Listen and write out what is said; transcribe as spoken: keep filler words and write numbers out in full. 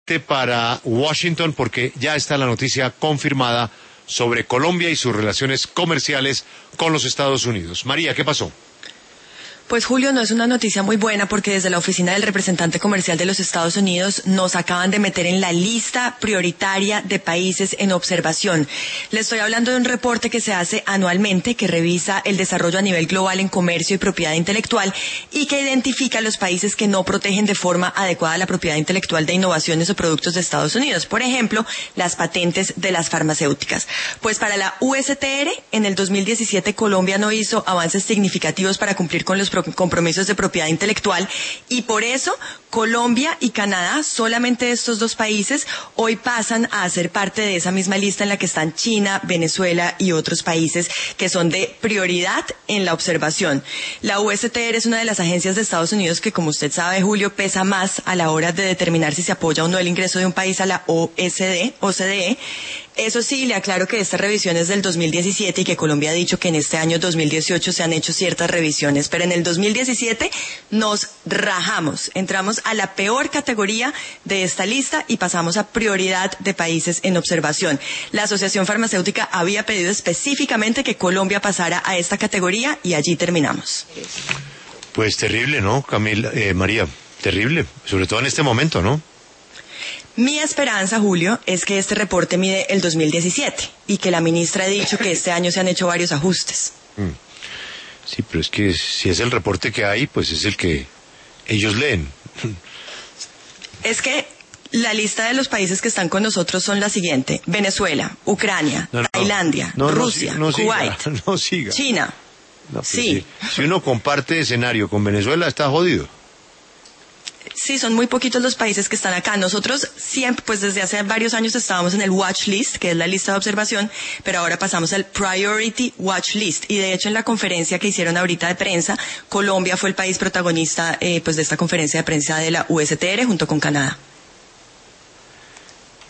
directamente para Washington porque ya está la noticia confirmada sobre Colombia y sus relaciones comerciales con los Estados Unidos. María, ¿qué pasó? Pues Julio, no es una noticia muy buena porque desde la oficina del representante comercial de los Estados Unidos nos acaban de meter en la lista prioritaria de países en observación. Le estoy hablando de un reporte que se hace anualmente que revisa el desarrollo a nivel global en comercio y propiedad intelectual y que identifica los países que no protegen de forma adecuada la propiedad intelectual de innovaciones o productos de Estados Unidos. Por ejemplo, las patentes de las farmacéuticas. Pues para la U S T R, en el dos mil diecisiete Colombia no hizo avances significativos para cumplir con los compromisos de propiedad intelectual y por eso Colombia y Canadá, solamente estos dos países, hoy pasan a ser parte de esa misma lista en la que están China, Venezuela y otros países que son de prioridad en la observación. La U S T R es una de las agencias de Estados Unidos que, como usted sabe, Julio, pesa más a la hora de determinar si se apoya o no el ingreso de un país a la O E C D, O C D E. Eso sí, le aclaro que esta revisión es del dos mil diecisiete y que Colombia ha dicho que en este año dos mil dieciocho se han hecho ciertas revisiones, pero en el dos mil diecisiete nos rajamos, entramos a la peor categoría de esta lista y pasamos a prioridad de países en observación. La Asociación Farmacéutica había pedido específicamente que Colombia pasara a esta categoría y allí terminamos. Pues terrible, ¿no, Camila, eh, María? Terrible, sobre todo en este momento, ¿no? Mi esperanza, Julio, es que este reporte mide el dos mil diecisiete y que la ministra ha dicho que este año se han hecho varios ajustes. Mm. Sí, pero es que si es el reporte que hay, pues es el que ellos leen. Es que la lista de los países que están con nosotros son la siguiente: Venezuela, Ucrania, no, no, Tailandia, no, Rusia, no, no Kuwait, siga, no siga. China. No, sí. Si, si uno comparte escenario con Venezuela, está jodido. Sí, son muy poquitos los países que están acá. Nosotros siempre, pues desde hace varios años estábamos en el Watch List, que es la lista de observación, pero ahora pasamos al Priority Watch List. Y de hecho en la conferencia que hicieron ahorita de prensa, Colombia fue el país protagonista eh, pues de esta conferencia de prensa de la U S T R junto con Canadá.